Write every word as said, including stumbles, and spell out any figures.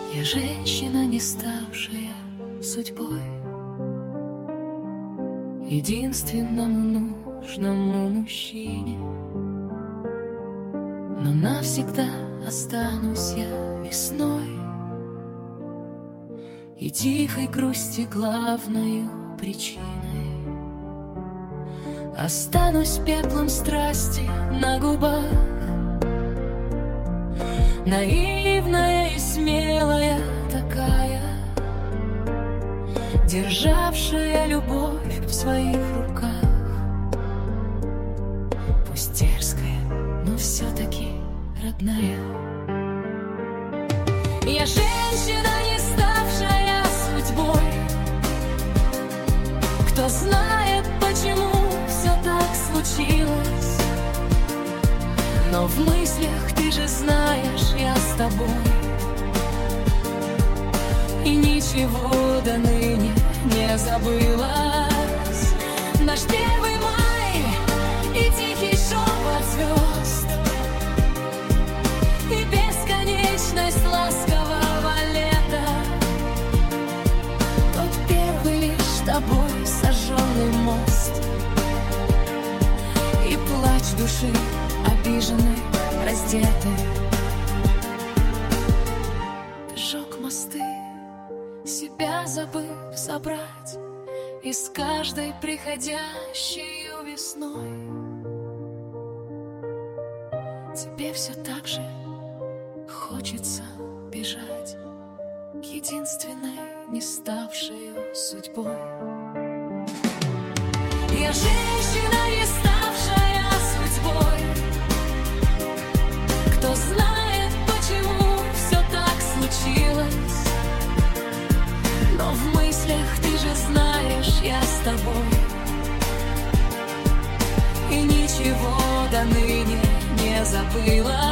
Я женщина, не ставшая судьбой, единственному нужному мужчине. Но навсегда останусь я весной и тихой грусти главною причиной. Останусь пеплом страсти на губах, наивная и смелая такая, державшая любовь в своих руках. Пусть дерзкая, но все-таки родная. Я женщина, не ставшая судьбой. Кто знает, почему все так случилось, но в мыслях, ты же знаешь, я с тобой. И ничего до ныне не забылось. Наш первый май и тихий шепот звезд, и бесконечность ласкового лета. Тот первый лишь тобой сожженный мост, и плач души обиженной, раздетой. Ты сжег мосты, себя забыв собрать, и с каждой приходящей весной тебе все так же хочется бежать к единственной, не ставшей судьбой. Я женщина, не ставшая судьбой. Кто знает, почему все так случилось, но в мыслях, ты же знаешь, я с тобой. И ничего до ныне не забыла.